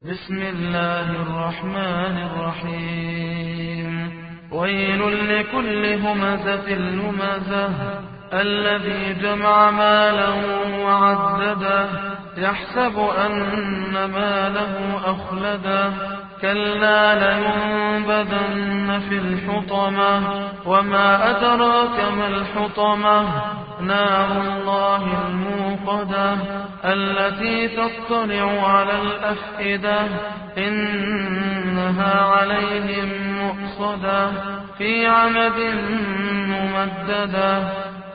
بسم الله الرحمن الرحيم. ويل لكل همزة لمزة الذي جمع مالا وعدده يحسب أن ماله أخلده كلا لينبذن في الحطمة وما أدراك ما الحطمة نار الله الموقدة التي تطلع على الأفئدة إنها عليهم مؤصدة في عمد ممددة